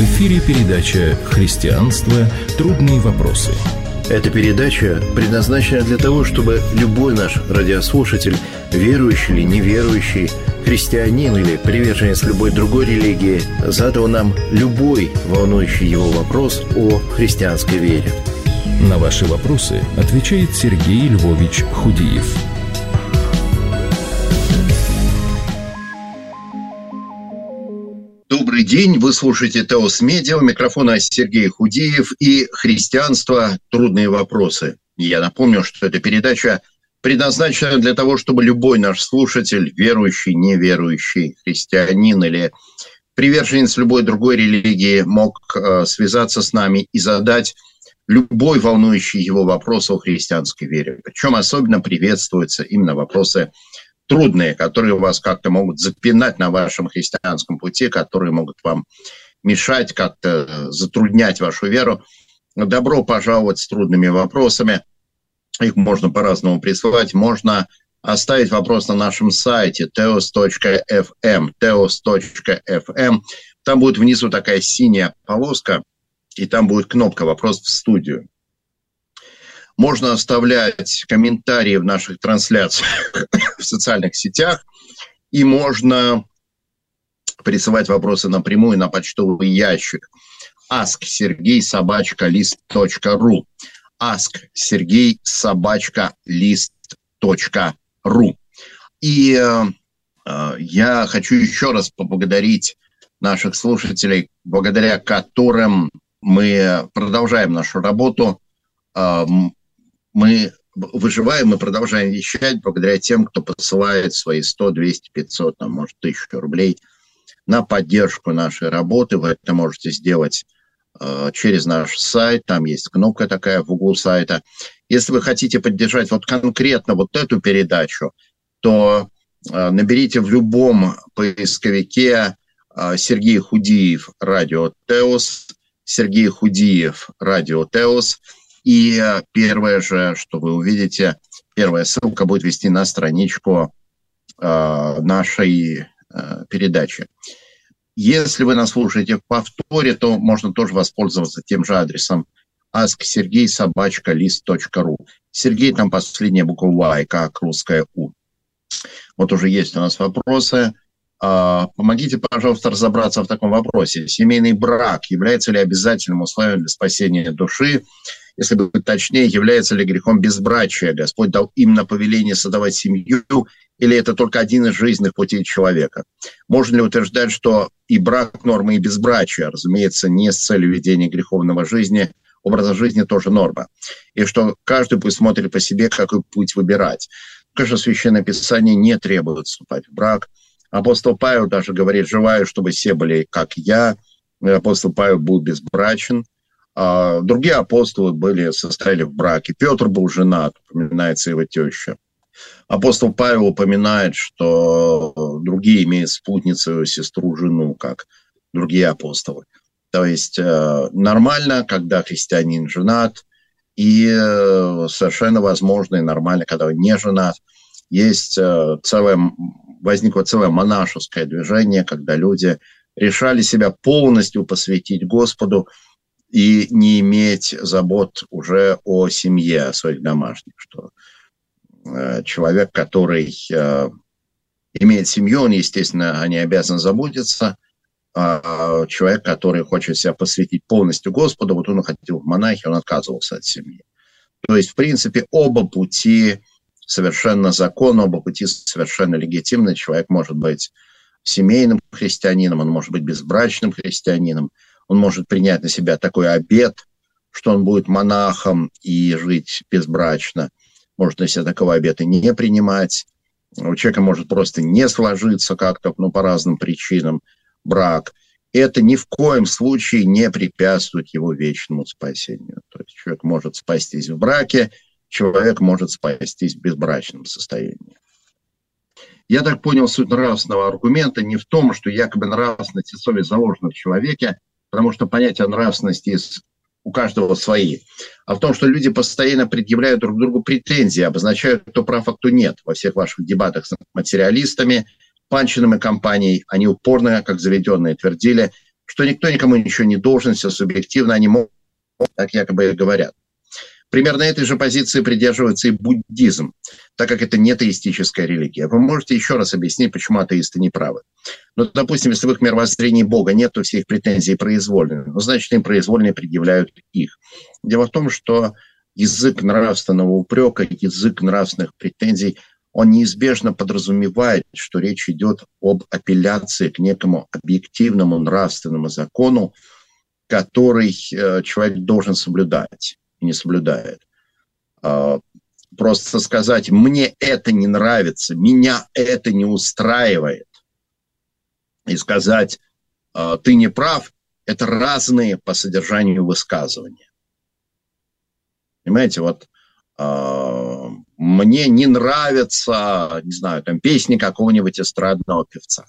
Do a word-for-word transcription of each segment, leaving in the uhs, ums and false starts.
В эфире передача «Христианство. Трудные вопросы». Эта передача предназначена для того, чтобы любой наш радиослушатель, верующий или неверующий, христианин или приверженец любой другой религии, задал нам любой волнующий его вопрос о христианской вере. На ваши вопросы отвечает Сергей Львович Худиев. Добрый день, вы слушаете Теос Медиа, у микрофона Сергей Худиев и «Христианство. Трудные вопросы». Я напомню, что эта передача предназначена для того, чтобы любой наш слушатель, верующий, неверующий, христианин или приверженец любой другой религии, мог э, связаться с нами и задать любой волнующий его вопрос о христианской вере. Причем особенно приветствуются именно вопросы трудные, которые вас как-то могут запинать на вашем христианском пути, которые могут вам мешать, как-то затруднять вашу веру. Добро пожаловать с трудными вопросами. Их можно по-разному присылать. Можно оставить вопрос на нашем сайте теос точка эф эм. теос точка эф эм. Там будет внизу такая синяя полоска, и там будет кнопка «Вопрос в студию». Можно оставлять комментарии в наших трансляциях в социальных сетях, и можно присылать вопросы напрямую на почтовый ящик ask сергей собака лист точка ру ask сергей собака лист точка ру. И э, я хочу еще раз поблагодарить наших слушателей, благодаря которым мы продолжаем нашу работу. Э, Мы выживаем и продолжаем вещать благодаря тем, кто посылает свои сто, двести, пятьсот, там, может, тысячу рублей на поддержку нашей работы. Вы это можете сделать э, через наш сайт. Там есть кнопка такая в углу сайта. Если вы хотите поддержать вот конкретно вот эту передачу, то э, наберите в любом поисковике э, Сергей Худиев «Радио Теос», Сергей Худиев «Радио Теос». И первое же, что вы увидите, первая ссылка будет вести на страничку э, нашей э, передачи. Если вы нас слушаете в повторе, то можно тоже воспользоваться тем же адресом ask сергей собака лист точка ру. Сергей, там последняя буква Y, как русская У. Вот уже есть у нас вопросы. Э, помогите, пожалуйста, разобраться в таком вопросе. Семейный брак является ли обязательным условием для спасения души? Если быть точнее, является ли грехом безбрачия? Господь дал именно повеление создавать семью, или это только один из жизненных путей человека? Можно ли утверждать, что и брак норма, и безбрачие, разумеется, не с целью ведения греховного жизни, образа жизни тоже норма, и что каждый пусть смотрит по себе, какой путь выбирать? Конечно, Священное Писание не требует вступать в брак. Апостол Павел даже говорит: «Желаю, чтобы все были, как я». Апостол Павел был безбрачен. Другие апостолы были, состояли в браке. Петр был женат, упоминается его теща. Апостол Павел упоминает, что другие имеют спутницу, сестру, жену, как другие апостолы. То есть нормально, когда христианин женат, и совершенно возможно и нормально, когда он не женат. Есть целое, возникло целое монашеское движение, когда люди решали себя полностью посвятить Господу и не иметь забот уже о семье, о своих домашних. Что э, человек, который э, имеет семью, он, естественно, не обязан заботиться. А человек, который хочет себя посвятить полностью Господу, вот он уходил в монахи, он отказывался от семьи. То есть, в принципе, оба пути совершенно законны, оба пути совершенно легитимны. Человек может быть семейным христианином, он может быть безбрачным христианином. Он может принять на себя такой обет, что он будет монахом и жить безбрачно. Может на себя такого обета не принимать. У человека может просто не сложиться как-то, ну, по разным причинам, брак. Это ни в коем случае не препятствует его вечному спасению. То есть человек может спастись в браке, человек может спастись в безбрачном состоянии. Я так понял, суть нравственного аргумента не в том, что якобы нравственность и совесть заложена в человеке, потому что понятия нравственности у каждого свои, а в том, что люди постоянно предъявляют друг другу претензии, обозначают, кто прав, а кто нет. Во всех ваших дебатах с материалистами, Панчиным и компанией, они упорно, как заведенные, твердили, что никто никому ничего не должен, все субъективно, они могут, так якобы говорят. Примерно этой же позиции придерживается и буддизм, так как это не теистическая религия. Вы можете еще раз объяснить, почему атеисты не правы? Ну, допустим, если в их мировоззрении Бога нет, то все их претензии произвольные. Ну, значит, им произвольные предъявляют их. Дело в том, что язык нравственного упрека, язык нравственных претензий, он неизбежно подразумевает, что речь идет об апелляции к некому объективному нравственному закону, который э, человек должен соблюдать и не соблюдает. Э, просто сказать «мне это не нравится», «меня это не устраивает» и сказать э, «ты не прав» – это разные по содержанию высказывания. Понимаете, вот э, мне не нравятся, не знаю, там песни какого-нибудь эстрадного певца.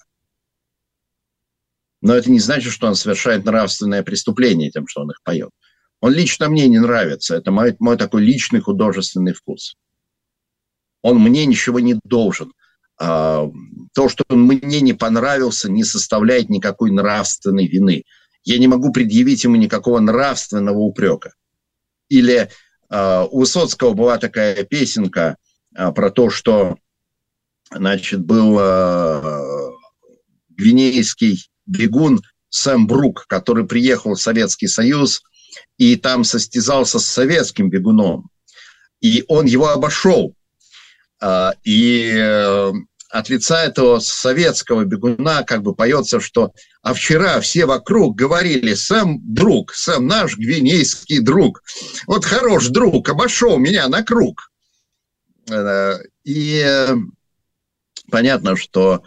Но это не значит, что он совершает нравственное преступление тем, что он их поет. Он лично мне не нравится. Это мой, мой такой личный художественный вкус. Он мне ничего не должен. А, то, что он мне не понравился, не составляет никакой нравственной вины. Я не могу предъявить ему никакого нравственного упрека. Или а, у Высоцкого была такая песенка а, про то, что, значит, был а, гвинейский бегун Сэм Брук, который приехал в Советский Союз и там состязался с советским бегуном. И он его обошел. И от лица этого советского бегуна как бы поется, что «а вчера все вокруг говорили, Сэм друг, Сэм наш гвинейский друг, вот хорош друг, обошел меня на круг». И понятно, что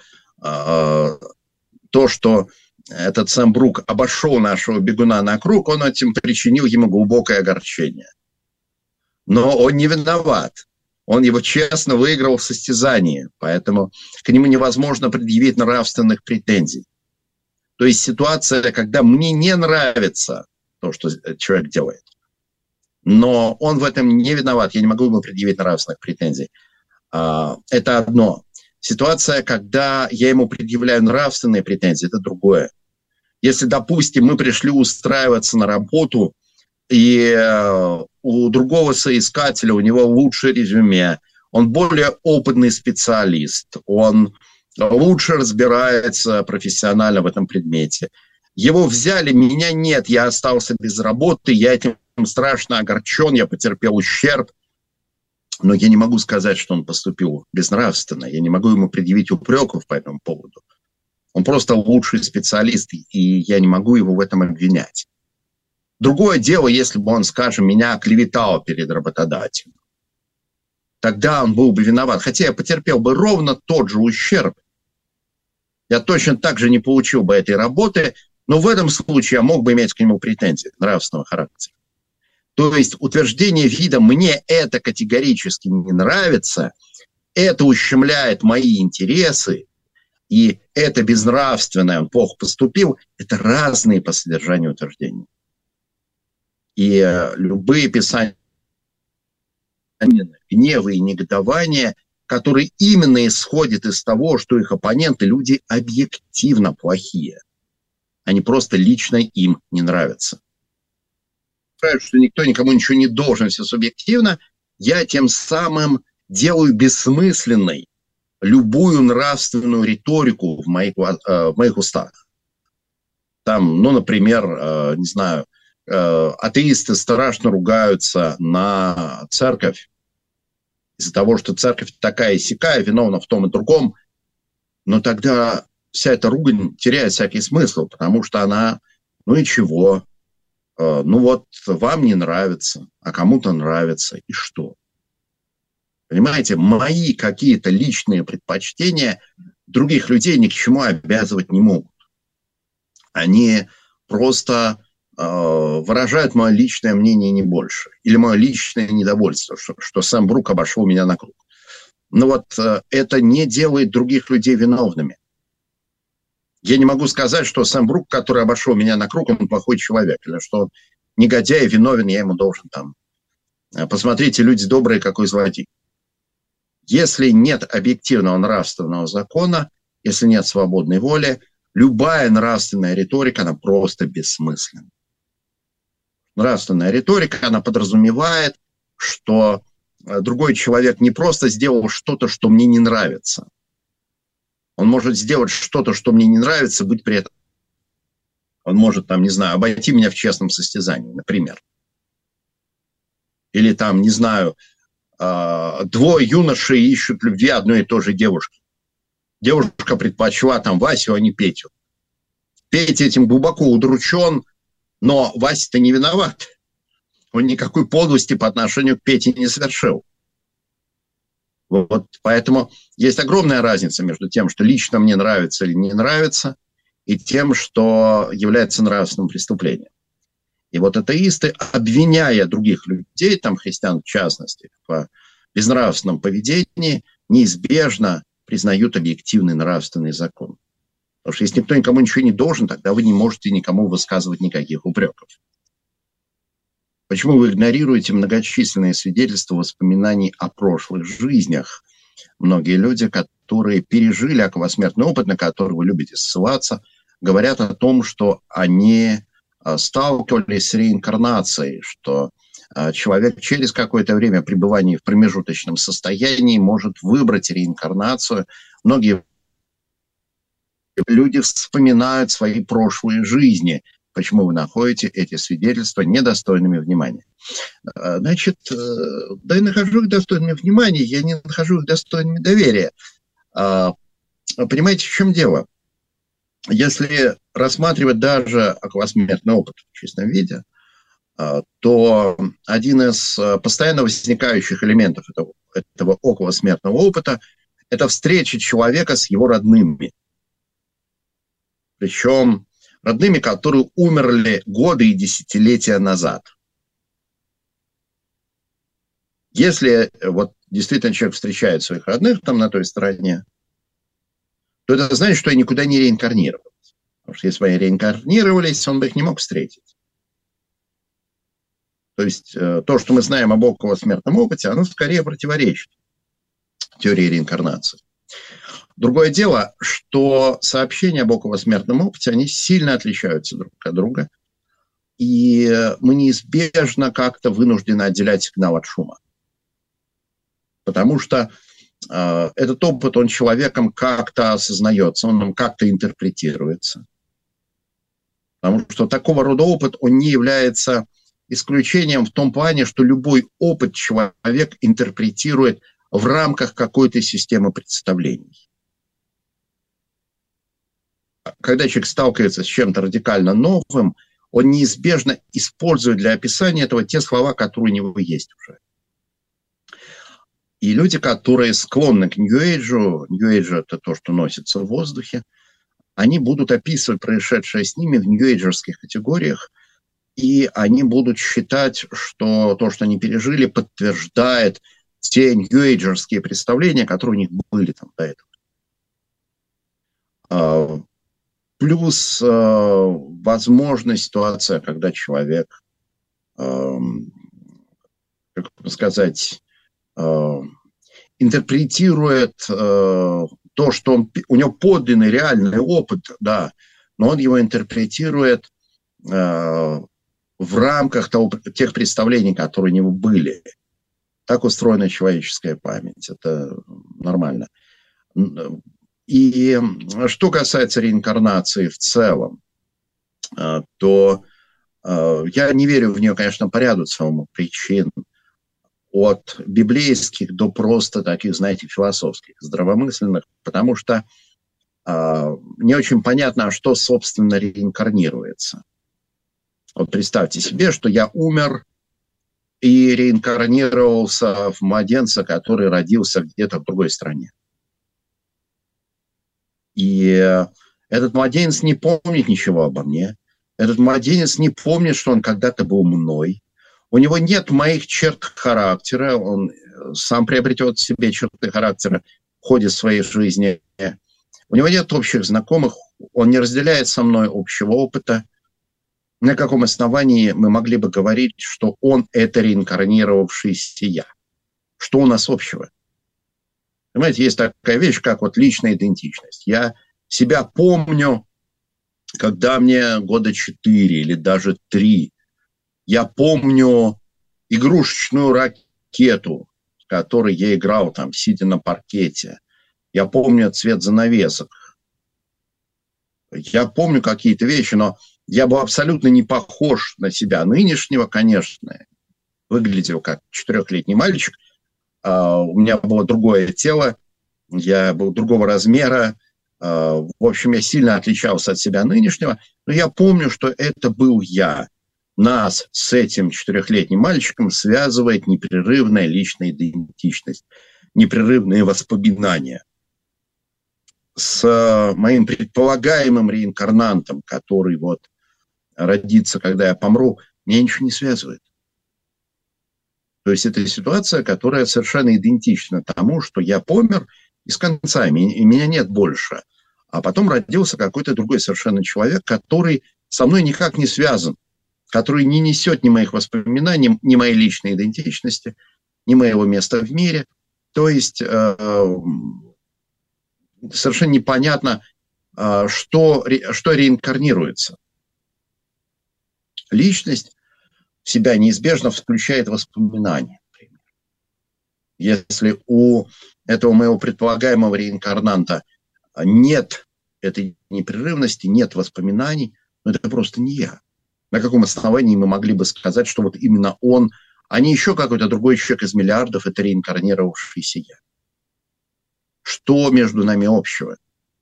то, что этот Сэм Брук обошел нашего бегуна на круг, он этим причинил ему глубокое огорчение. Но он не виноват. Он его честно выиграл в состязании, поэтому к нему невозможно предъявить нравственных претензий. То есть ситуация, когда мне не нравится то, что человек делает, но он в этом не виноват, я не могу ему предъявить нравственных претензий. Это одно. Ситуация, когда я ему предъявляю нравственные претензии, это другое. Если, допустим, мы пришли устраиваться на работу, и у другого соискателя, у него лучшее резюме, он более опытный специалист, он лучше разбирается профессионально в этом предмете. Его взяли, меня нет, я остался без работы, я этим страшно огорчен, я потерпел ущерб. Но я не могу сказать, что он поступил безнравственно. Я не могу ему предъявить упреков по этому поводу. Он просто лучший специалист, и я не могу его в этом обвинять. Другое дело, если бы он, скажем, меня оклеветал перед работодателем. Тогда он был бы виноват. Хотя я потерпел бы ровно тот же ущерб. Я точно так же не получил бы этой работы, но в этом случае я мог бы иметь к нему претензии нравственного характера. То есть утверждение вида «мне это категорически не нравится», это ущемляет мои интересы, и это безнравственное, он плохо поступил, это разные по содержанию утверждения. И э, любые писания гнева и негодования, которые именно исходят из того, что их оппоненты люди объективно плохие, они просто лично им не нравятся. Что никто никому ничего не должен, все субъективно, я тем самым делаю бессмысленной любую нравственную риторику в моих, в моих устах. Там, ну, например, не знаю, атеисты страшно ругаются на церковь из-за того, что церковь такая и сякая, виновна в том и другом, но тогда вся эта ругань теряет всякий смысл, потому что она, ну и чего? Ну вот, вам не нравится, а кому-то нравится, и что? Понимаете, мои какие-то личные предпочтения других людей ни к чему обязывать не могут. Они просто э, выражают мое личное мнение, не больше. Или мое личное недовольство, что, что Сэм Брук обошел меня на круг. Но вот э, это не делает других людей виновными. Я не могу сказать, что Сэм Брук, который обошел меня на круг, он плохой человек. Или что он негодяй, виновен, я ему должен там... Посмотрите, люди добрые, какой злодей. Если нет объективного нравственного закона, если нет свободной воли, любая нравственная риторика, она просто бессмысленна. Нравственная риторика, она подразумевает, что другой человек не просто сделал что-то, что мне не нравится. Он может сделать что-то, что мне не нравится, быть при этом. Он может, там, не знаю, обойти меня в честном состязании, например. Или там, не знаю, двое юношей ищут любви одной и той же девушки. Девушка предпочла там Васю, а не Петю. Петя этим глубоко удручен, но Вася-то не виноват. Он никакой подлости по отношению к Пете не совершил. Вот, поэтому есть огромная разница между тем, что лично мне нравится или не нравится, и тем, что является нравственным преступлением. И вот атеисты, обвиняя других людей, там христиан в частности, в безнравственном поведении, неизбежно признают объективный нравственный закон. Потому что если никто никому ничего не должен, тогда вы не можете никому высказывать никаких упреков. Почему вы игнорируете многочисленные свидетельства воспоминаний о прошлых жизнях? Многие люди, которые пережили околосмертный опыт, на который вы любите ссылаться, говорят о том, что они сталкивались с реинкарнацией, что человек через какое-то время пребывания в промежуточном состоянии может выбрать реинкарнацию. Многие люди вспоминают свои прошлые жизни. Почему вы находите эти свидетельства недостойными внимания? Значит, да, я нахожу их достойными внимания, я не нахожу их достойными доверия. Понимаете, в чем дело? Если рассматривать даже околосмертный опыт в чистом виде, то один из постоянно возникающих элементов этого, этого околосмертного опыта – это встреча человека с его родными. Причем родными, которые умерли годы и десятилетия назад. Если вот действительно человек встречает своих родных там на той стороне, то это значит, что они никуда не реинкарнировались. Потому что если бы они реинкарнировались, он бы их не мог встретить. То есть то, что мы знаем об околосмертном опыте, оно скорее противоречит теории реинкарнации. Другое дело, что сообщения об околосмертном опыте, они сильно отличаются друг от друга, и мы неизбежно как-то вынуждены отделять сигнал от шума. Потому что э, этот опыт, он человеком как-то осознается, он как-то интерпретируется. Потому что такого рода опыт, он не является исключением в том плане, что любой опыт человек интерпретирует в рамках какой-то системы представлений. Когда человек сталкивается с чем-то радикально новым, он неизбежно использует для описания этого те слова, которые у него есть уже. И люди, которые склонны к нью-эйджу, нью-эйджу – это то, что носится в воздухе, они будут описывать происшедшее с ними в нью-эйджерских категориях, и они будут считать, что то, что они пережили, подтверждает те нью-эйджерские представления, которые у них были там до этого. Плюс возможна ситуация, когда человек, как сказать, интерпретирует то, что он, у него подлинный реальный опыт, да, но он его интерпретирует в рамках того, тех представлений, которые у него были. Так устроена человеческая память. Это нормально. И что касается реинкарнации в целом, то я не верю в нее, конечно, по ряду целому причин. От библейских до просто таких, знаете, философских, здравомысленных, потому что не очень понятно, что, собственно, реинкарнируется. Вот представьте себе, что я умер и реинкарнировался в младенца, который родился где-то в другой стране. И этот младенец не помнит ничего обо мне. Этот младенец не помнит, что он когда-то был мной. У него нет моих черт характера. Он сам приобретет в себе черты характера в ходе своей жизни. У него нет общих знакомых. Он не разделяет со мной общего опыта. На каком основании мы могли бы говорить, что он – это реинкарнировавшийся я? Что у нас общего? Понимаете, есть такая вещь, как вот личная идентичность. Я себя помню когда мне года четыре или даже три, я помню игрушечную ракету, в которой я играл, там, сидя на паркете. Я помню цвет занавесок. Я помню какие-то вещи, но я был абсолютно не похож на себя нынешнего, конечно. Выглядел как четырехлетний мальчик. У меня было другое тело, я был другого размера. В общем, я сильно отличался от себя нынешнего. Но я помню, что это был я. Нас с этим четырехлетним мальчиком связывает непрерывная личная идентичность, непрерывные воспоминания. С моим предполагаемым реинкарнантом, который вот родится, когда я помру, меня ничего не связывает. То есть это ситуация, которая совершенно идентична тому, что я помер, и с концами, и меня нет больше. А потом родился какой-то другой совершенно человек, который со мной никак не связан, который не несет ни моих воспоминаний, ни моей личной идентичности, ни моего места в мире. То есть э, совершенно непонятно, э, что, что реинкарнируется. Личность в себя неизбежно включает воспоминания. Если у этого моего предполагаемого реинкарнанта нет этой непрерывности, нет воспоминаний, но это просто не я. На каком основании мы могли бы сказать, что вот именно он, а не еще какой-то другой человек из миллиардов, это реинкарнировавшийся я? Что между нами общего?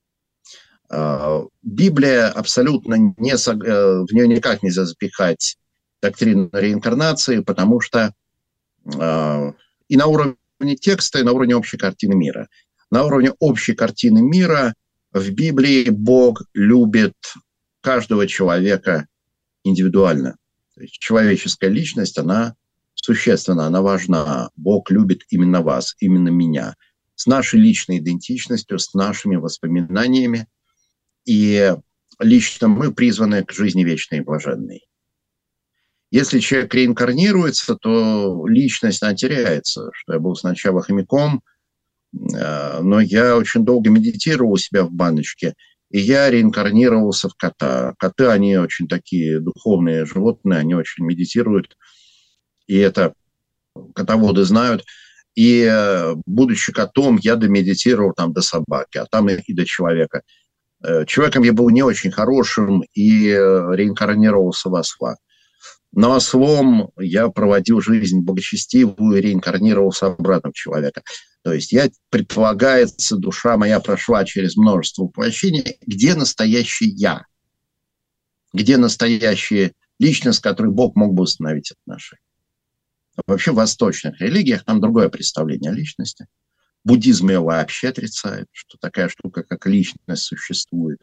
Библия абсолютно не, в нее никак нельзя запихать доктрину реинкарнации, потому что и на уровне текста, и на уровне общей картины мира. На уровне общей картины мира в Библии Бог любит каждого человека индивидуально. То есть человеческая личность, она существенна, она важна. Бог любит именно вас, именно меня. С нашей личной идентичностью, с нашими воспоминаниями. И лично мы призваны к жизни вечной и блаженной. Если человек реинкарнируется, то личность, она теряется. Что я был сначала хомяком, но я очень долго медитировал у себя в баночке, и я реинкарнировался в кота. Коты, они очень такие духовные животные, они очень медитируют, и это котоводы знают. И будучи котом, я домедитировал там до собаки, а там и до человека. Человеком я был не очень хорошим и реинкарнировался в осла. Но ослом я проводил жизнь благочестивую и реинкарнировался обратно в человека. То есть я, предполагается, душа моя прошла через множество воплощений. Где настоящий я? Где настоящая личность, с которой Бог мог бы установить отношения? Вообще в восточных религиях там другое представление о личности. Буддизм его вообще отрицает, что такая штука, как личность, существует.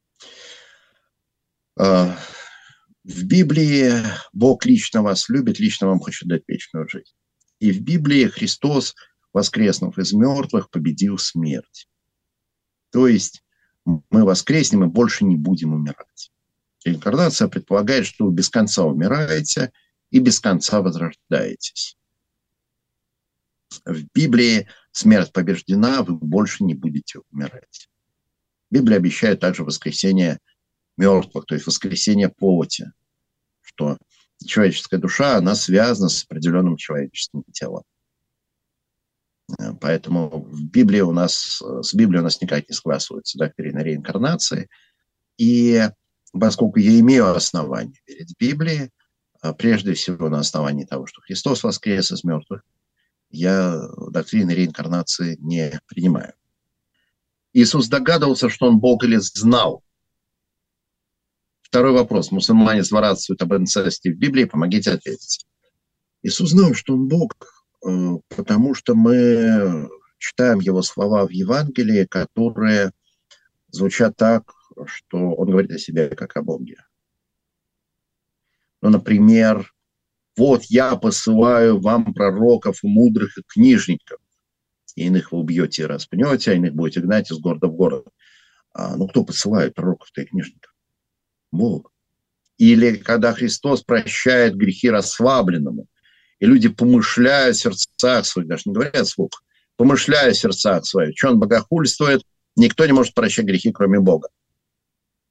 В Библии Бог лично вас любит, лично вам хочет дать вечную жизнь. И в Библии Христос, воскреснув из мертвых, победил смерть. То есть мы воскреснем и больше не будем умирать. Реинкарнация предполагает, что вы без конца умираете и без конца возрождаетесь. В Библии смерть побеждена, вы больше не будете умирать. Библия обещает также воскресение мертвых, то есть воскресение плоти, что человеческая душа, она связана с определенным человеческим телом. Поэтому в Библии у нас, с Библией у нас никак не согласуется доктрина реинкарнации. И поскольку я имею основание верить в Библии, прежде всего на основании того, что Христос воскрес из мертвых, я доктрины реинкарнации не принимаю. Иисус догадывался, что он Бог, или знал? Второй вопрос. Мусульмане злорадствуют об инцесте в Библии. Помогите ответить. Иисус знал, что он Бог, потому что мы читаем его слова в Евангелии, которые звучат так, что он говорит о себе как о Боге. Ну, например, вот я посылаю вам пророков, мудрых и книжников. И иных вы убьете и распнете, а иных будете гнать из города в город. А, ну, кто посылает пророков-то и книжников? Бог. Или когда Христос прощает грехи расслабленному, и люди помышляют в сердцах своих, даже не говорят вслух, помышляют в сердцах своих, что он богохульствует, никто не может прощать грехи, кроме Бога.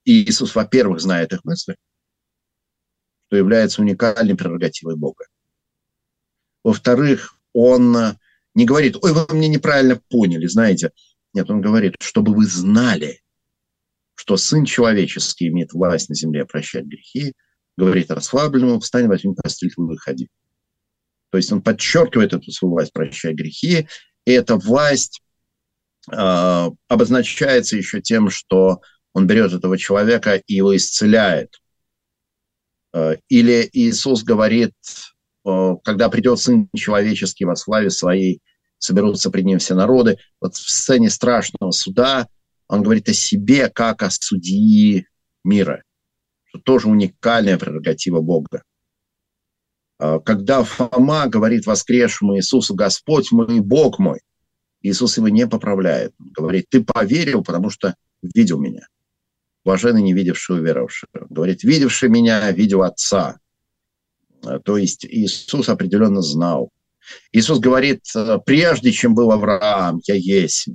И Иисус, во-первых, знает их мысли, что является уникальной прерогативой Бога. Во-вторых, он не говорит: ой, вы меня неправильно поняли, знаете. Нет, он говорит, чтобы вы знали, что Сын Человеческий имеет власть на земле прощать грехи, говорит расслабленному: встань, возьми постель и выходи. То есть он подчеркивает эту свою власть прощать грехи, и эта власть э, обозначается еще тем, что он берет этого человека и его исцеляет. Э, или Иисус говорит: э, когда придет Сын Человеческий во славе Своей, соберутся пред Ним все народы. Вот в сцене страшного суда он говорит о себе как о судьи мира, что тоже уникальная прерогатива Бога. Когда Фома говорит воскресшему Иисусу: Господь мой, Бог мой, Иисус его не поправляет. Он говорит: ты поверил, потому что видел меня. Блаженны не видевшие, уверовавшие. Он говорит: видевший меня, видел Отца. То есть Иисус определенно знал. Иисус говорит: прежде чем был Авраам, я есть.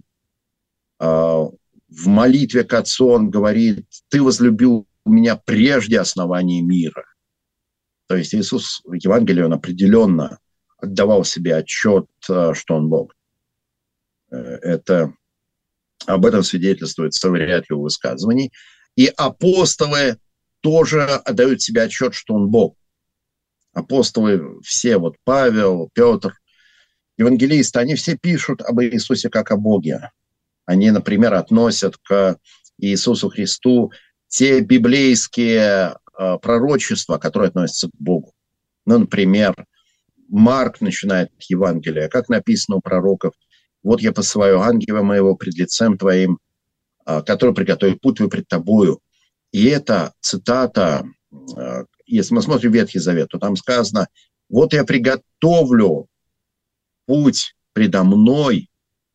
В молитве к Отцу он говорит: ты возлюбил меня прежде основания мира. То есть Иисус в Евангелии, он определенно отдавал себе отчет, что он Бог. Это, об этом свидетельствует целый ряд его высказываний. И апостолы тоже отдают себе отчет, что он Бог. Апостолы все, вот Павел, Петр, евангелисты, они все пишут об Иисусе как о Боге. Они, например, относят к Иисусу Христу те библейские э, пророчества, которые относятся к Богу. Ну, например, Марк начинает Евангелие, как написано у пророков: «Вот я посылаю ангела моего пред лицем твоим, э, который приготовит путь твой пред тобою». И это цитата, э, если мы смотрим Ветхий Завет, то там сказано: «Вот я приготовлю путь предо мной».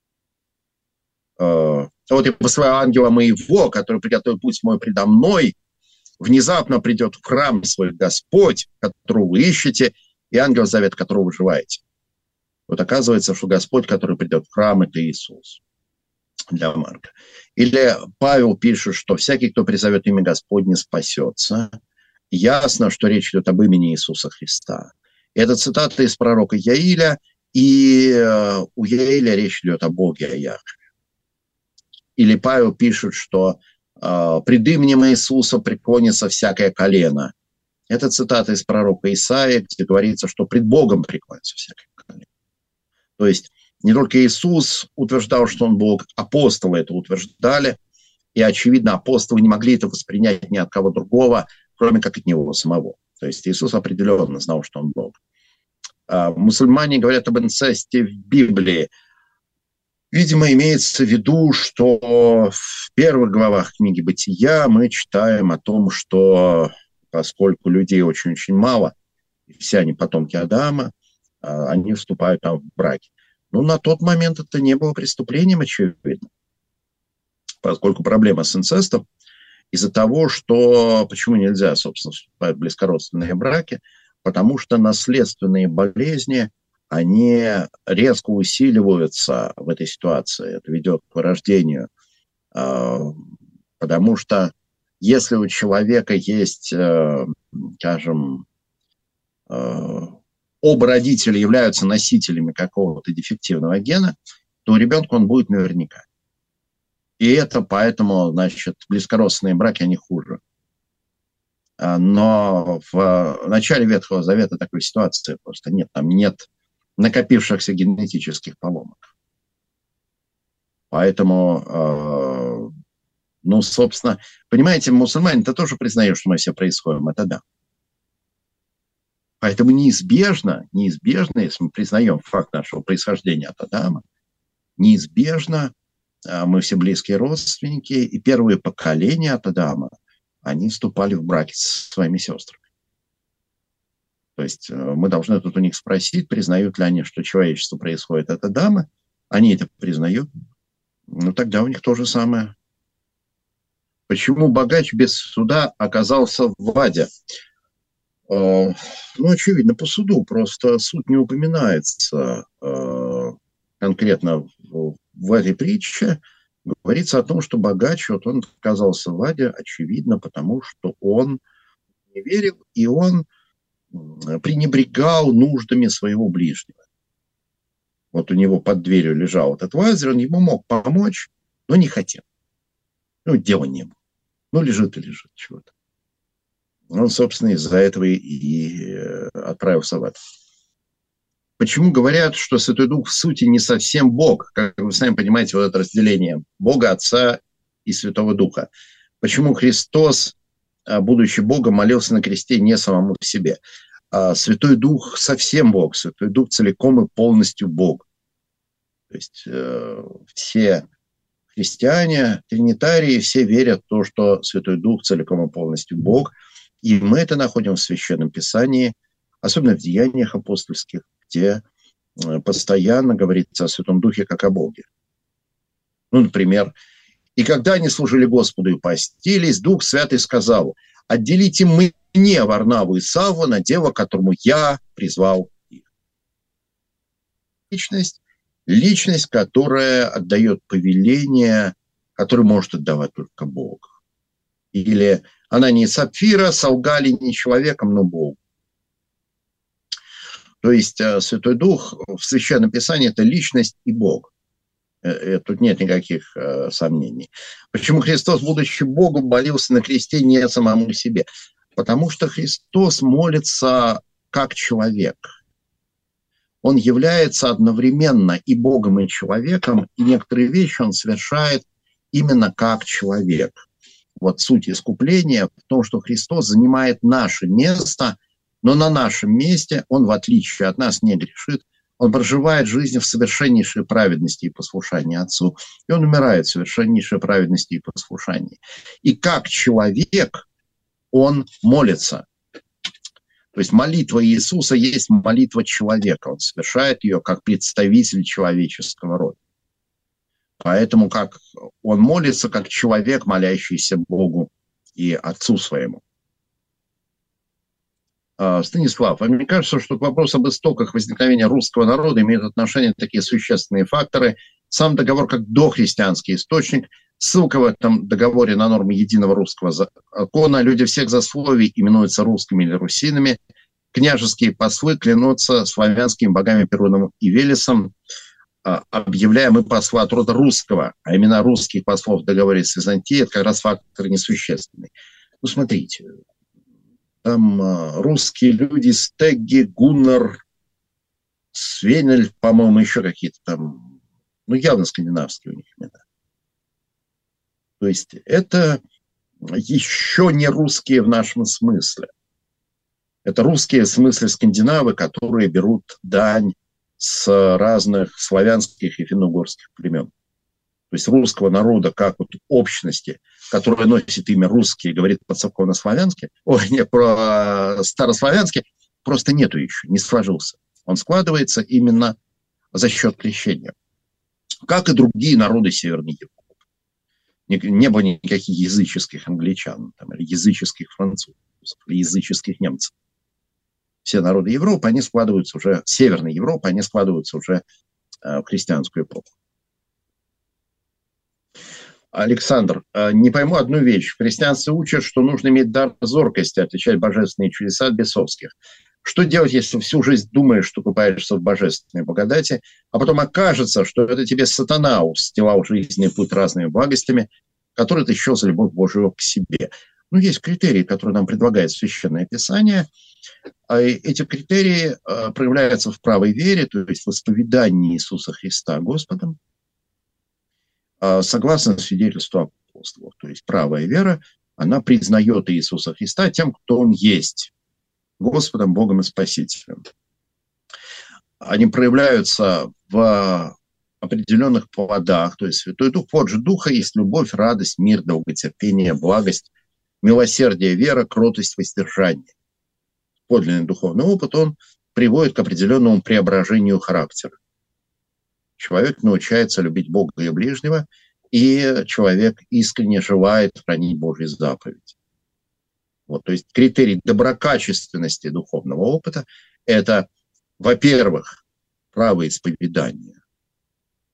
Э, Вот я посылаю ангела моего, который приготовит путь мой предо мной. Внезапно придет в храм свой Господь, которого вы ищете, и ангел завета, которого вы желаете. Вот оказывается, что Господь, который придет в храм, это Иисус для Марка. Или Павел пишет, что всякий, кто призовет имя Господне, спасется. Ясно, что речь идет об имени Иисуса Христа. И это цитата из пророка Иаиля, и у Иаиля речь идет о Боге, о Яхве. Или Павел пишет, что э, пред именем Иисуса преклонится всякое колено. Это цитата из пророка Исаии, где говорится, что пред Богом преклонится всякое колено. То есть не только Иисус утверждал, что он Бог, апостолы это утверждали, и, очевидно, апостолы не могли это воспринять ни от кого другого, кроме как от него самого. То есть Иисус определенно знал, что он Бог. Э, мусульмане говорят об инцесте в Библии. Видимо, имеется в виду, что в первых главах книги «Бытия» мы читаем о том, что поскольку людей очень-очень мало, и все они потомки Адама, они вступают там в браки. Но на тот момент это не было преступлением, очевидно, поскольку проблема с инцестом из-за того, что почему нельзя, собственно, вступать в близкородственные браки, потому что наследственные болезни они резко усиливаются в этой ситуации. Это ведет к вырождению. Потому что если у человека есть, скажем, оба родителя являются носителями какого-то дефективного гена, то у ребенка он будет наверняка. И это поэтому, значит, близкородственные браки, они хуже. Но в начале Ветхого Завета такой ситуации просто нет. Там нет накопившихся генетических поломок. Поэтому, э, ну, собственно, понимаете, мусульмане-то тоже признают, что мы все происходим от Адама. Поэтому неизбежно, неизбежно, если мы признаем факт нашего происхождения от Адама, неизбежно э, мы все близкие родственники, и первые поколения от Адама, они вступали в браки со своими сестрами. То есть мы должны тут у них спросить, признают ли они, что человечество происходит от Адама. Они это признают. Ну, тогда у них то же самое. Почему богач без суда оказался в аде? Ну, очевидно, по суду. Просто суд не упоминается конкретно в этой притче. Говорится о том, что богач, вот он оказался в аде, очевидно, потому что он не верил, и он пренебрегал нуждами своего ближнего. Вот у него под дверью лежал этот Лазарь, он ему мог помочь, но не хотел. Ну, дела не было. Ну, лежит и лежит чего-то. Он, собственно, из-за этого и отправился в ад. Почему говорят, что Святой Дух в сути не совсем Бог? Как вы сами понимаете, вот это разделение Бога, Отца и Святого Духа. Почему Христос, будучи Богом, молился на кресте не самому себе? А Святой Дух совсем Бог, Святой Дух целиком и полностью Бог. То есть э, все христиане, тринитарии, все верят в то, что Святой Дух целиком и полностью Бог. И мы это находим в Священном Писании, особенно в Деяниях апостольских, где постоянно говорится о Святом Духе как о Боге. Ну, например, «И когда они служили Господу и постились, Дух Святый сказал: отделите мне Варнаву и Савву на дело, которому я призвал их». Личность, личность, которая отдает повеление, которое может отдавать только Бог. Или Анания и Сапфира солгали не человеком, но Богу. То есть Святой Дух в Священном Писании – это личность и Бог. Тут нет никаких сомнений. Почему Христос, будучи Богом, молился на кресте не самому себе? Потому что Христос молится как человек. Он является одновременно и Богом, и человеком, и некоторые вещи он совершает именно как человек. Вот суть искупления в том, что Христос занимает наше место, но на нашем месте он, в отличие от нас, не грешит. Он проживает жизнь в совершеннейшей праведности и послушании Отцу. И он умирает в совершеннейшей праведности и послушании. И как человек он молится. То есть молитва Иисуса есть молитва человека. Он совершает ее как представитель человеческого рода. Поэтому как он молится, как человек, молящийся Богу и Отцу своему. Станислав, а мне кажется, что к вопросу об истоках возникновения русского народа имеют отношение такие существенные факторы. Сам договор как дохристианский источник, ссылка в этом договоре на нормы единого русского закона, люди всех засловий именуются русскими или русинами, княжеские послы клянутся славянскими богами Перуном и Велесом, объявляя мы посла от рода русского, а имена русских послов в договоре с Византией – это как раз фактор несущественный. Ну, смотрите, там русские люди, Стегги, Гуннар, Свенель, по-моему, еще какие-то там, ну, явно скандинавские у них имена. То есть это еще не русские в нашем смысле. Это русские в смысле скандинавы, которые берут дань с разных славянских и финно-угорских племен. То есть русского народа, как вот общности, которая носит имя русские, говорит по-церковно-славянски, ой, не, про старославянски, просто нету еще, не сложился. Он складывается именно за счет крещения. Как и другие народы Северной Европы. Не, не было никаких языческих англичан, там, или языческих французов, или языческих немцев. Все народы Европы, они складываются уже, Северной Европы, они складываются уже э, в христианскую эпоху. Александр, не пойму одну вещь. В христианстве учат, что нужно иметь дар зоркости, отличать божественные чудеса от бесовских. Что делать, если всю жизнь думаешь, что купаешься в божественной благодати, а потом окажется, что это тебе сатана устилал жизненный путь разными благостями, которые ты счел за любовь Божию к себе? Ну, есть критерии, которые нам предлагает Священное Писание. Эти критерии проявляются в правой вере, то есть в исповедании Иисуса Христа Господом, согласно свидетельству апостолов. То есть правая вера, она признает Иисуса Христа тем, кто Он есть, Господом, Богом и Спасителем. Они проявляются в определенных плодах, то есть Святой Дух, плод же Духа есть любовь, радость, мир, долготерпение, благость, милосердие, вера, кротость, воздержание. Подлинный духовный опыт, он приводит к определенному преображению характера. Человек научается любить Бога и ближнего, и человек искренне желает хранить Божьи заповеди. Вот, то есть критерий доброкачественности духовного опыта – это, во-первых, правоисповедание.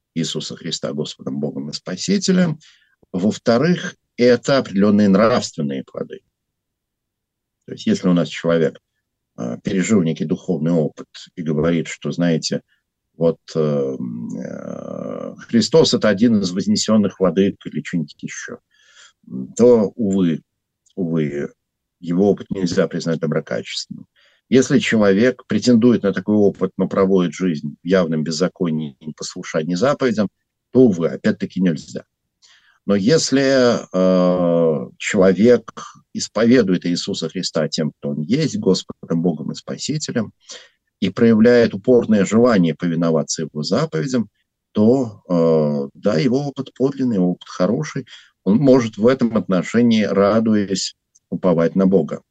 Иисуса Христа Господом, Богом и Спасителем. Во-вторых, это определенные нравственные плоды. То есть если у нас человек э, пережил некий духовный опыт и говорит, что, знаете, вот э, э, Христос – это один из вознесенных владык или что-нибудь еще, то, увы, увы, его опыт нельзя признать доброкачественным. Если человек претендует на такой опыт, но проводит жизнь в явном беззаконии и непослушании заповедям, то, увы, опять-таки нельзя. Но если э, человек исповедует Иисуса Христа тем, кто Он есть, Господом, Богом и Спасителем, и проявляет упорное желание повиноваться Его заповедям, то, э, да, его опыт подлинный, опыт хороший, он может в этом отношении, радуясь, уповать на Бога.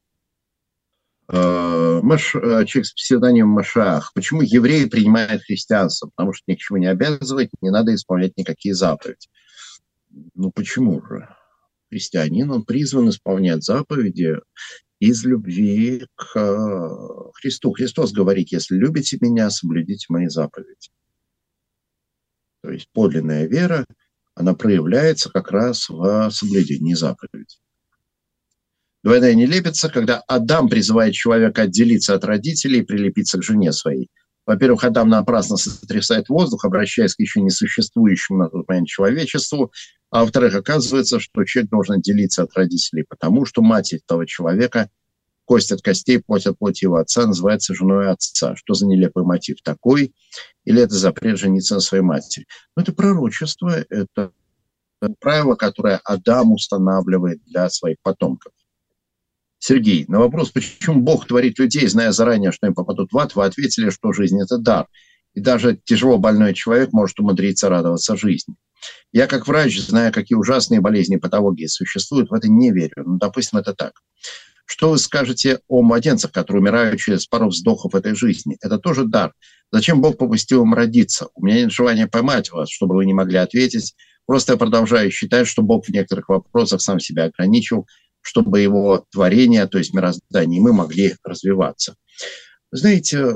Э, Маш, человек с псевдонимом Машах. Почему евреи принимают христианство? Потому что ни к чему не обязывает, не надо исполнять никакие заповеди. Ну почему же? Христианин, он призван исполнять заповеди из любви к Христу. Христос говорит: если любите меня, соблюдите мои заповеди. То есть подлинная вера, она проявляется как раз в соблюдении заповедей. Двойная нелепица, когда Адам призывает человека отделиться от родителей и прилепиться к жене своей. Во-первых, Адам напрасно сотрясает воздух, обращаясь к еще несуществующему на тот момент человечеству. А во-вторых, оказывается, что человек должен отделиться от родителей, потому что мать этого человека, кость от костей, плоть от плоти его отца, называется женой отца. Что за нелепый мотив такой? Или это запрет жениться на своей матери? Но это пророчество, это правило, которое Адам устанавливает для своих потомков. Сергей, на вопрос, почему Бог творит людей, зная заранее, что им попадут в ад, вы ответили, что жизнь – это дар. И даже тяжело больной человек может умудриться радоваться жизни. Я, как врач, зная, какие ужасные болезни и патологии существуют, в это не верю. Ну, допустим, это так. Что вы скажете о младенцах, которые умирают через пару вздохов этой жизни? Это тоже дар. Зачем Бог попустил им родиться? У меня нет желания поймать вас, чтобы вы не могли ответить. Просто я продолжаю считать, что Бог в некоторых вопросах сам себя ограничил, чтобы его творение, то есть мироздание, мы могли развиваться. Знаете,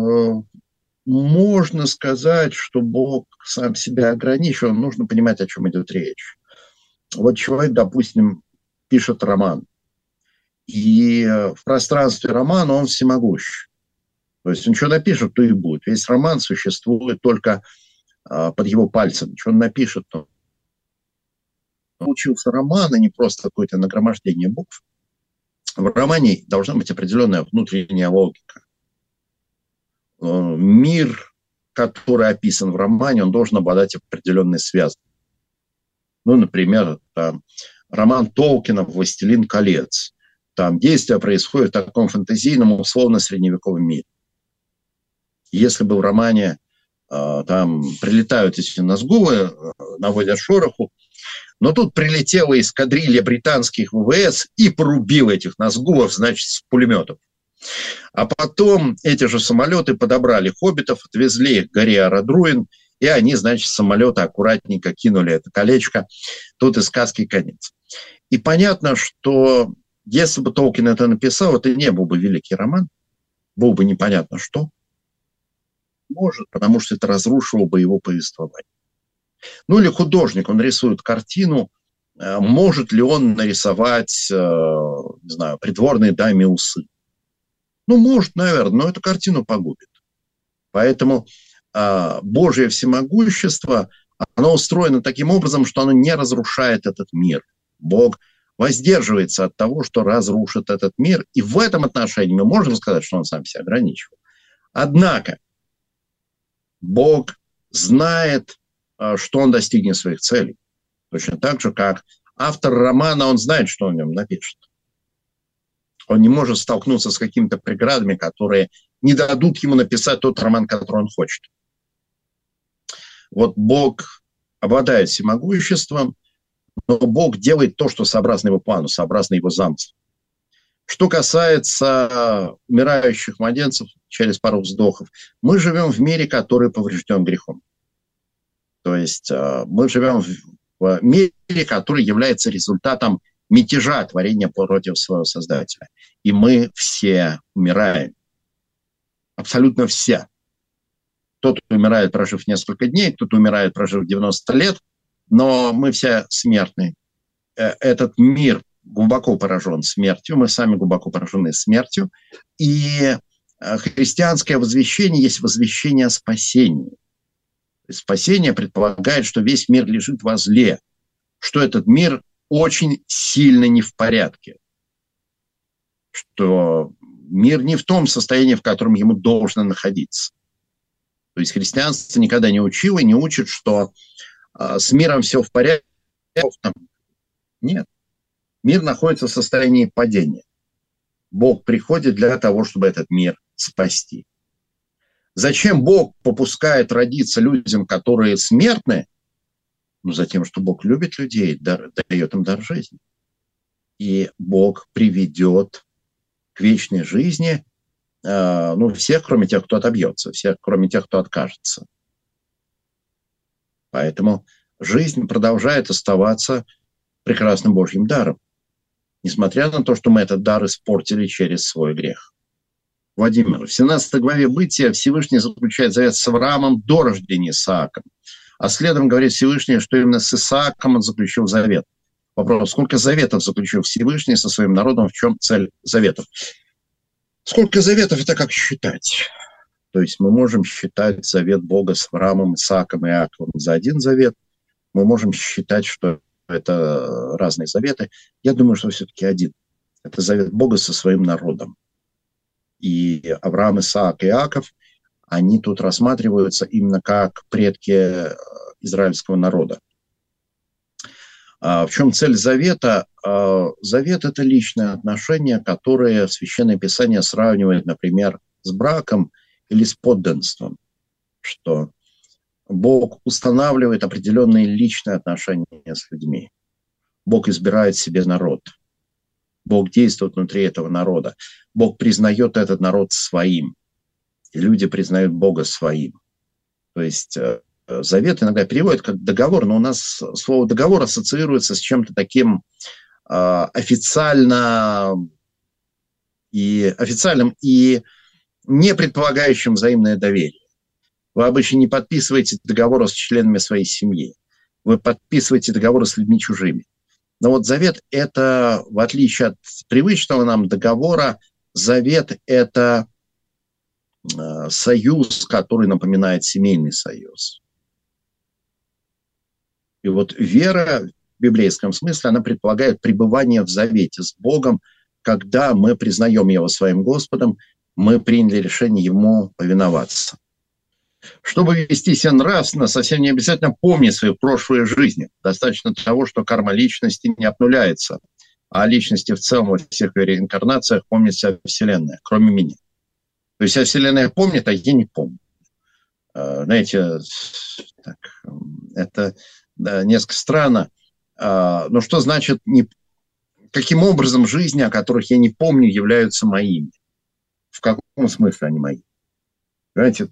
можно сказать, что Бог сам себя ограничил, нужно понимать, о чем идет речь. Вот человек, допустим, пишет роман, и в пространстве романа он всемогущ. То есть он что напишет, то и будет. Весь роман существует только под его пальцем. Что он напишет, то получился роман, а не просто какое-то нагромождение букв. В романе должна быть определенная внутренняя логика. Мир, который описан в романе, он должен обладать определенной связью. Ну, например, там, роман Толкина «Властелин колец». Там действие происходит в таком фэнтезийном, условно-средневековом мире. Если бы в романе э, там прилетают эти назгулы, э, наводят шороху, но тут прилетела эскадрилья британских ВВС и порубила этих назгулов, значит, с пулеметов. А потом эти же самолеты подобрали хоббитов, отвезли их к горе Арадруин, и они, значит, самолеты аккуратненько кинули это колечко. Тут и сказки конец. И понятно, что если бы Толкин это написал, это не был бы великий роман, был бы непонятно что. Может, потому что это разрушило бы его повествование. Ну или художник, он рисует картину, может ли он нарисовать, не знаю, придворные даме усы? Ну, может, наверное, но эту картину погубит. Поэтому э, Божье всемогущество, оно устроено таким образом, что оно не разрушает этот мир. Бог воздерживается от того, что разрушит этот мир. И в этом отношении мы можем сказать, что он сам себя ограничивал. Однако Бог знает, э, что он достигнет своих целей. Точно так же, как автор романа, он знает, что он в нем напишет. Он не может столкнуться с какими-то преградами, которые не дадут ему написать тот роман, который он хочет. Вот Бог обладает всемогуществом, но Бог делает то, что сообразно его плану, сообразно его замыслу. Что касается умирающих младенцев через пару вздохов, мы живем в мире, который поврежден грехом. То есть мы живем в мире, который является результатом мятежа, творения против своего Создателя. И мы все умираем. Абсолютно все. Кто-то умирает, прожив несколько дней, кто-то умирает, прожив девяносто лет, но мы все смертны. Этот мир глубоко поражен смертью, мы сами глубоко поражены смертью, и христианское возвещение есть возвещение о спасении. Спасение предполагает, что весь мир лежит во зле, что этот мир очень сильно не в порядке, что мир не в том состоянии, в котором ему должно находиться. То есть христианство никогда не учило и не учит, что э, с миром все в порядке. Нет. Мир находится в состоянии падения. Бог приходит для того, чтобы этот мир спасти. Зачем Бог попускает родиться людям, которые смертны? Ну, затем, что Бог любит людей, дар, дает им дар жизни. И Бог приведет к вечной жизни э, ну, всех, кроме тех, кто отобьется, всех, кроме тех, кто откажется. Поэтому жизнь продолжает оставаться прекрасным Божьим даром, несмотря на то, что мы этот дар испортили через свой грех. Владимир, в семнадцатой главе Бытия Всевышний заключает завет с Авраамом до рождения Исаака. А следом говорит Всевышний, что именно с Исааком он заключил завет. Вопрос, сколько заветов заключил Всевышний со своим народом, в чем цель заветов? Сколько заветов, это как считать? То есть мы можем считать завет Бога с Авраамом, Исааком и Иаковом за один завет. Мы можем считать, что это разные заветы. Я думаю, что все-таки один. Это завет Бога со своим народом. И Авраам, Исаак и Иаков, они тут рассматриваются именно как предки израильского народа. В чем цель завета? Завет – это личные отношения, которые Священное Писание сравнивает, например, с браком или с подданством, что Бог устанавливает определенные личные отношения с людьми. Бог избирает себе народ. Бог действует внутри этого народа. Бог признает этот народ своим. И люди признают Бога своим. То есть завет иногда переводят как договор, но у нас слово договор ассоциируется с чем-то таким э, официально и, официальным и не предполагающим взаимное доверие. Вы обычно не подписываете договоры с членами своей семьи. Вы подписываете договоры с людьми чужими. Но вот завет – это, в отличие от привычного нам договора, завет – это э, союз, который напоминает семейный союз. И вот вера в библейском смысле, она предполагает пребывание в завете с Богом, когда мы признаем Его своим Господом, мы приняли решение Ему повиноваться. Чтобы вести себя нравственно, совсем не обязательно помнить свои прошлые жизни. Достаточно того, что карма личности не обнуляется, а личности в целом во всех реинкарнациях помнит вся Вселенная, кроме меня. То есть вся Вселенная помнит, а я не помню. Знаете, так, это да, несколько странно. Но что значит, не... каким образом жизни, о которых я не помню, являются моими? В каком смысле они мои? Понимаете,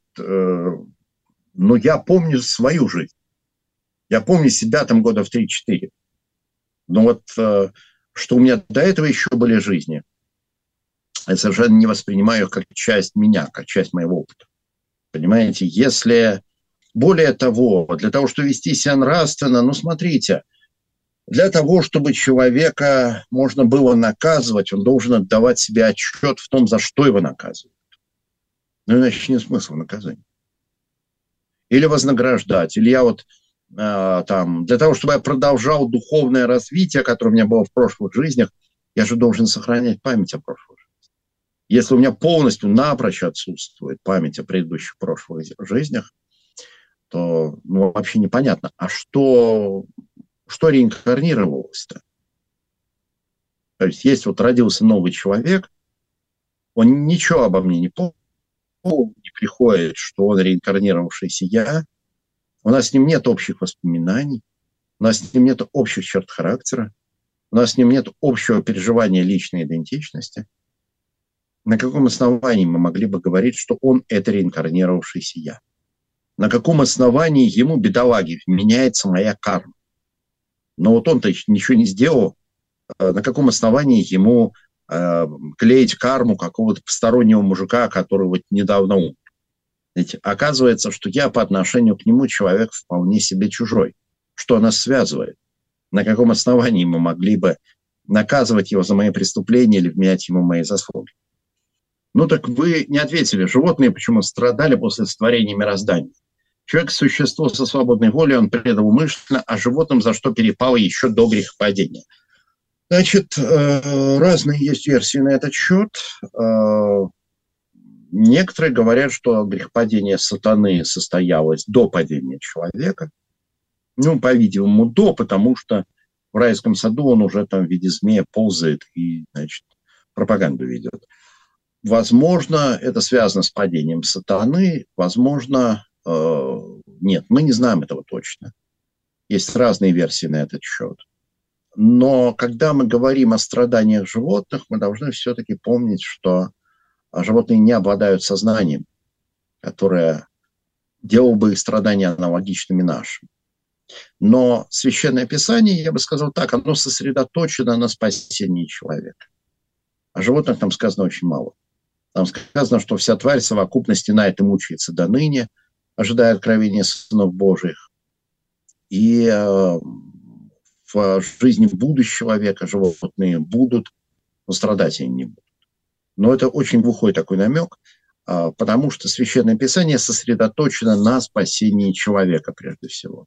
ну, я помню свою жизнь. Я помню себя там года в три-четыре. Но вот что у меня до этого еще были жизни, я совершенно не воспринимаю их как часть меня, как часть моего опыта. Понимаете, если... Более того, для того, чтобы вести себя нравственно, ну, смотрите, для того, чтобы человека можно было наказывать, он должен отдавать себе отчет в том, за что его наказывают. Ну, иначе нет смысла наказания. Или вознаграждать. Или я вот э, там, для того, чтобы я продолжал духовное развитие, которое у меня было в прошлых жизнях, я же должен сохранять память о прошлых жизнях. Если у меня полностью напрочь отсутствует память о предыдущих прошлых жизнях, то ну, вообще непонятно, а что, что реинкарнировалось-то? То есть есть вот родился новый человек, он ничего обо мне не помнит, не приходит, что он реинкарнировавшийся я, у нас с ним нет общих воспоминаний, у нас с ним нет общих черт характера, у нас с ним нет общего переживания личной идентичности. На каком основании мы могли бы говорить, что он это реинкарнировавшийся я? На каком основании ему, бедолаге, меняется моя карма? Но вот он-то ничего не сделал. На каком основании ему э, клеить карму какого-то постороннего мужика, который вот недавно умер? Ведь оказывается, что я по отношению к нему человек вполне себе чужой. Что нас связывает? На каком основании мы могли бы наказывать его за мои преступления или вменять ему мои заслуги? Ну так вы не ответили. Животные почему страдали после сотворения мироздания? Человек – существо со свободной волей, он предал умышленно, а животным за что перепало еще до грехопадения. Значит, разные есть версии на этот счет. Некоторые говорят, что грехопадение сатаны состоялось до падения человека. Ну, по-видимому, до, потому что в райском саду он уже там в виде змея ползает и, значит, пропаганду ведет. Возможно, это связано с падением сатаны, возможно, э, нет, мы не знаем этого точно. Есть разные версии на этот счет. Но когда мы говорим о страданиях животных, мы должны все-таки помнить, что животные не обладают сознанием, которое делало бы их страдания аналогичными нашим. Но Священное Писание, я бы сказал так, оно сосредоточено на спасении человека. О животных там сказано очень мало. Там сказано, что вся тварь в совокупности на этом мучается до ныне, ожидая откровения сынов Божьих. И э, в жизни будущего века животные будут, но страдать они не будут. Но это очень глухой такой намек, э, потому что Священное Писание сосредоточено на спасении человека прежде всего.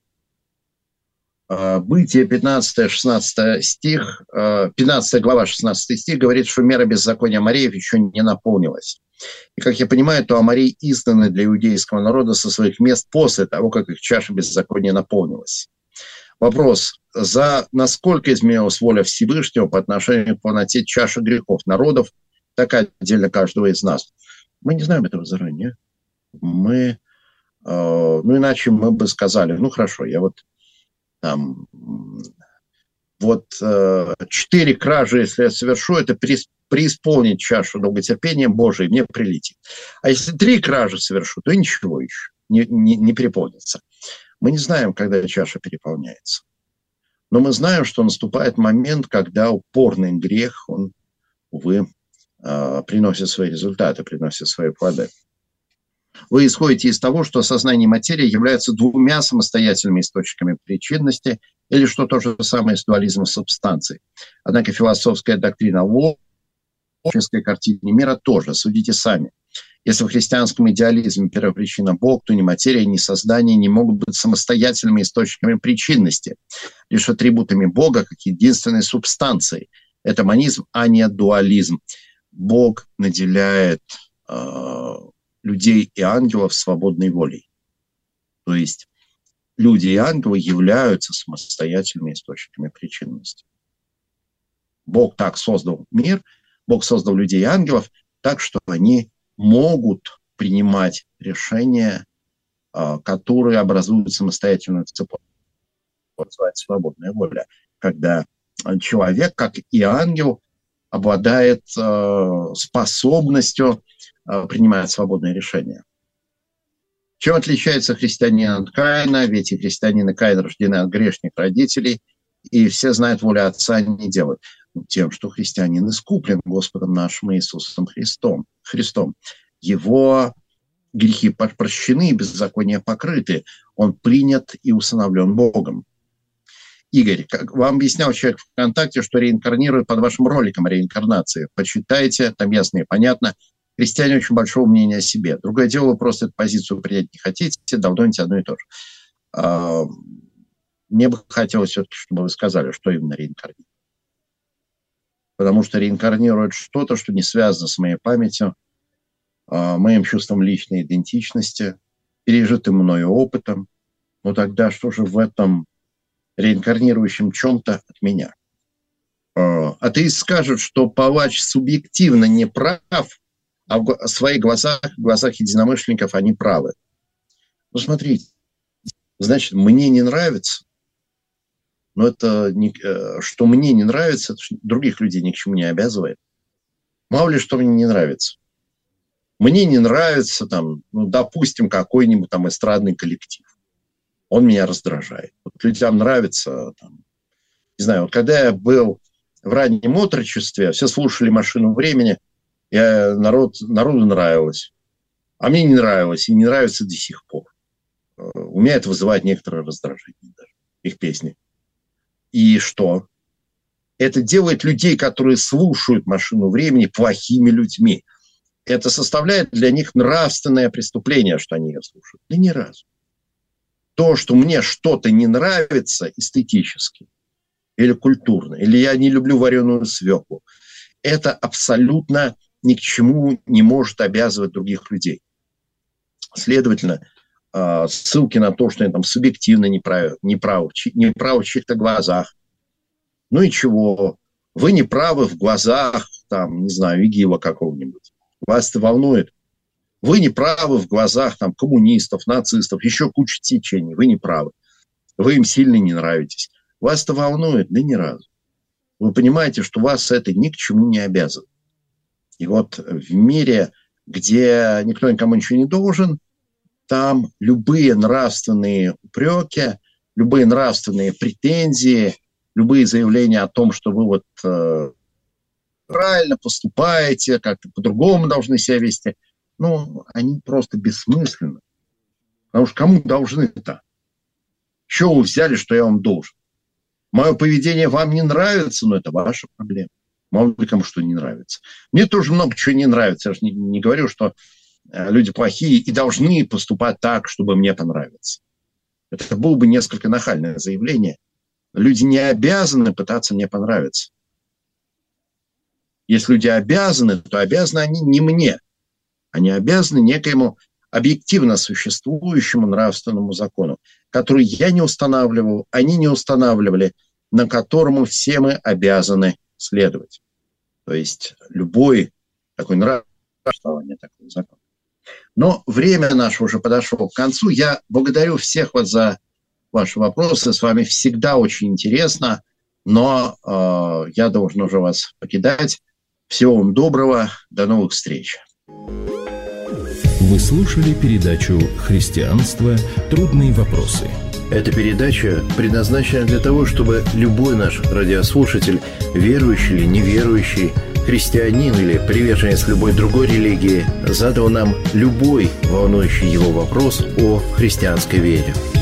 Бытие пятнадцатый-шестнадцатый стих, пятнадцатая глава, шестнадцатый стих говорит, что мера беззакония Амореев еще не наполнилась. И, как я понимаю, то Аморей изгнаны для иудейского народа со своих мест после того, как их чаша беззакония наполнилась. Вопрос, за насколько изменилась воля Всевышнего по отношению к полноте чаши грехов народов, так отдельно каждого из нас. Мы не знаем этого заранее. Мы, ну иначе мы бы сказали, ну хорошо, я вот Там, вот э, четыре кражи, если я совершу, это преисполнить чашу долготерпения Божией, мне прилетит. А если три кражи совершу, то ничего еще не, не, не переполнится. Мы не знаем, когда чаша переполняется. Но мы знаем, что наступает момент, когда упорный грех, он, увы, э, приносит свои результаты, приносит свои плоды. Вы исходите из того, что сознание и материя являются двумя самостоятельными источниками причинности, или что то же самое с дуализмом субстанций. Однако философская доктрина в логической картине мира тоже. Судите сами. Если в христианском идеализме первопричина Бог, то ни материя, ни создание не могут быть самостоятельными источниками причинности, лишь атрибутами Бога, как единственной субстанцией. Это монизм, а не дуализм. Бог наделяет э, людей и ангелов свободной волей. То есть люди и ангелы являются самостоятельными источниками причинности. Бог так создал мир, Бог создал людей и ангелов так, что они могут принимать решения, которые образуют самостоятельную цепочку. Называется свободная воля. Когда человек, как и ангел, обладает способностью принимать свободные решения. Чем отличается христианин от Каина? Ведь и христианин и Каин рождены от грешных родителей, и все знают волю Отца, не делают. Тем, что христианин искуплен Господом нашим Иисусом Христом. Христом. Его грехи прощены, беззакония покрыты. Он принят и усыновлен Богом. Игорь, как вам объяснял человек ВКонтакте, что реинкарнирует под вашим роликом о реинкарнации. Почитайте, там ясно и понятно. Христиане очень большого мнения о себе. Другое дело, вы просто эту позицию принять не хотите, долдоните одно и то же. Мне бы хотелось все-таки, чтобы вы сказали, что именно реинкарнирует. Потому что реинкарнирует что-то, что не связано с моей памятью, моим чувством личной идентичности, пережитым мною опытом. Но тогда что же в этом реинкарнирующем чем-то от меня? Атеист скажет, что палач субъективно не прав, а в своих глазах, в глазах единомышленников они правы. Ну, смотрите, значит, мне не нравится, но это, не, что мне не нравится, это других людей ни к чему не обязывает. Мало ли, что мне не нравится. Мне не нравится, там, ну, допустим, какой-нибудь там эстрадный коллектив. Он меня раздражает. Вот людям нравится, там, не знаю, вот когда я был в раннем отрочестве, все слушали «Машину времени», я, народ, народу нравилось. А мне не нравилось и не нравится до сих пор. У меня это вызывает некоторое раздражение даже, их песни. И что? Это делает людей, которые слушают «Машину времени», плохими людьми. Это составляет для них нравственное преступление, что они ее слушают. Да ни разу. То, что мне что-то не нравится эстетически или культурно, или я не люблю вареную свеклу, это абсолютно ни к чему не может обязывать других людей. Следовательно, ссылки на то, что я там субъективно неправ, неправ, неправ в чьих-то глазах. Ну и чего? Вы неправы в глазах, там, не знаю, ИГИЛа какого-нибудь. Вас это волнует? Вы неправы в глазах там, коммунистов, нацистов, еще куча течений. Вы неправы. Вы им сильно не нравитесь. Вас это волнует? Да ни разу. Вы понимаете, что вас это ни к чему не обязывает. И вот в мире, где никто никому ничего не должен, там любые нравственные упреки, любые нравственные претензии, любые заявления о том, что вы вот э, правильно поступаете, как-то по-другому должны себя вести, ну, они просто бессмысленны. Потому что кому должны-то? Чего вы взяли, что я вам должен? Мое поведение вам не нравится, но это ваша проблема. Мало ли кому что не нравится. Мне тоже много чего не нравится. Я же не, не говорю, что люди плохие и должны поступать так, чтобы мне понравиться. Это было бы несколько нахальное заявление. Люди не обязаны пытаться мне понравиться. Если люди обязаны, то обязаны они не мне. Они обязаны некоему объективно существующему нравственному закону, который я не устанавливал, они не устанавливали, на которому все мы обязаны следовать. То есть любой такой нравственный такой закон. Но время наше уже подошло к концу. Я благодарю всех вас за ваши вопросы. С вами всегда очень интересно, но э, я должен уже вас покидать. Всего вам доброго. До новых встреч. Вы слушали передачу «Христианство. Трудные вопросы». Эта передача предназначена для того, чтобы любой наш радиослушатель, верующий или неверующий, христианин или приверженец любой другой религии, задал нам любой волнующий его вопрос о христианской вере.